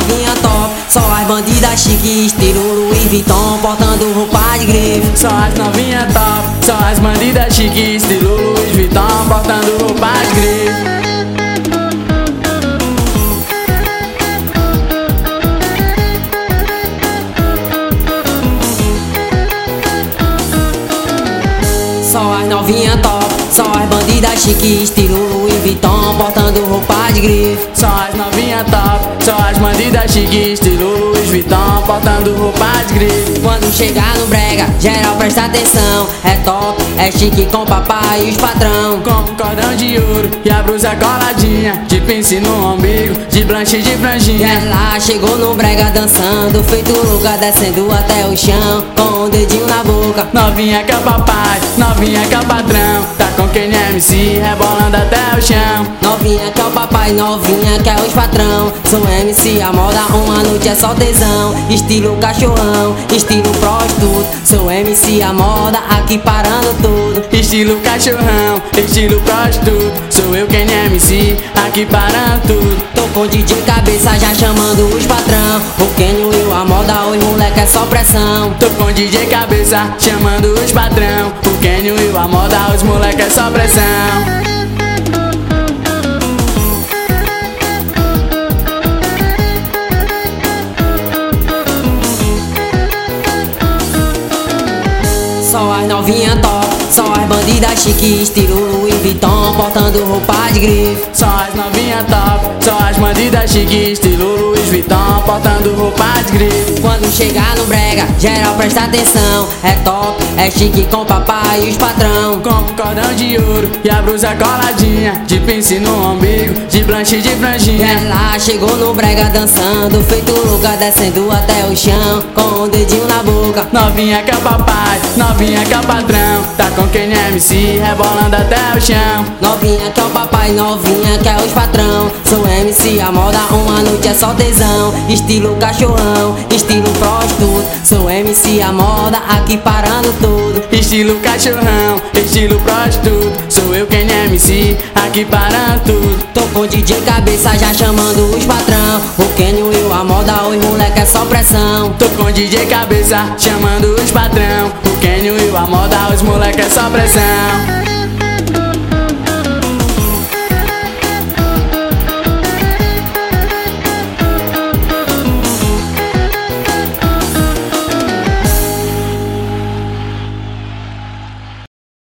novinha top, só as bandidas chique, estilo Louis Vuitton, portando roupa de grife. Só as novinha top, só as bandidas chique, estilo Louis Vuitton, portando roupa de grife. Só as novinha top, só as bandidas chique, estilo Louis Vuitton, portando roupa de grife. Só as novinha top, só as bandidas chique, estilo Louis Vuitton, portando roupa de grife. Quando chegar no brega, geral presta atenção. É top, é chique com papai e os patrão. Com um cordão de ouro e a blusa coladinha, de pince no umbigo, de blanche de franjinha. Ela chegou no brega dançando, feito louca, descendo até o chão, com o dedinho na boca. Novinha que é o papai, novinha que é o patrão, tá com quem é MC, rebolando até o chão. Novinha que é o papai, novinha que é os patrão. Sou MC, a moda, uma noite é só tesão. Estilo cachorrão, estilo prostituto. Sou MC, a moda, aqui parando tudo. Estilo cachorrão, estilo prostituto. Sou eu quem é MC, aqui parando tudo. Tô com DJ cabeça já chamando os patrão. O Kenyo e a moda, os moleque é só pressão. Tô com DJ cabeça chamando os patrão. O Kenyo e a moda, os moleque é só pressão. Só as novinha top, só as bandidas chique, estilo Louis Vuitton, portando roupa de grife. Só as novinha top, só as bandidas chique, estilo Louis Vuitton, portando roupa de grife. Quando chegar no brega, geral presta atenção. É top, é chique com papai e os patrão. Com um cordão de ouro e a blusa coladinha, de pince no umbigo, de blanche de franjinha. Ela chegou no brega dançando, feito louca, descendo até o chão, com o dedinho na boca. Novinha que é o papai, novinha que é o patrão, tá com quem é MC, rebolando até o chão. Novinha que é o papai, novinha que é os patrão. Sou MC, a moda, uma noite é só tesão. Estilo cachorrão, estilo prostituto. Sou MC, a moda, aqui parando tudo. Estilo cachorrão, estilo prostituto. Sou eu quem é MC, aqui parando tudo. Tô com DJ cabeça já chamando os patrão. O Kenyo e a moda, os moleque é só pressão. Tô com DJ cabeça chamando os patrão. O Kenyo e a moda, os moleque é só pressão.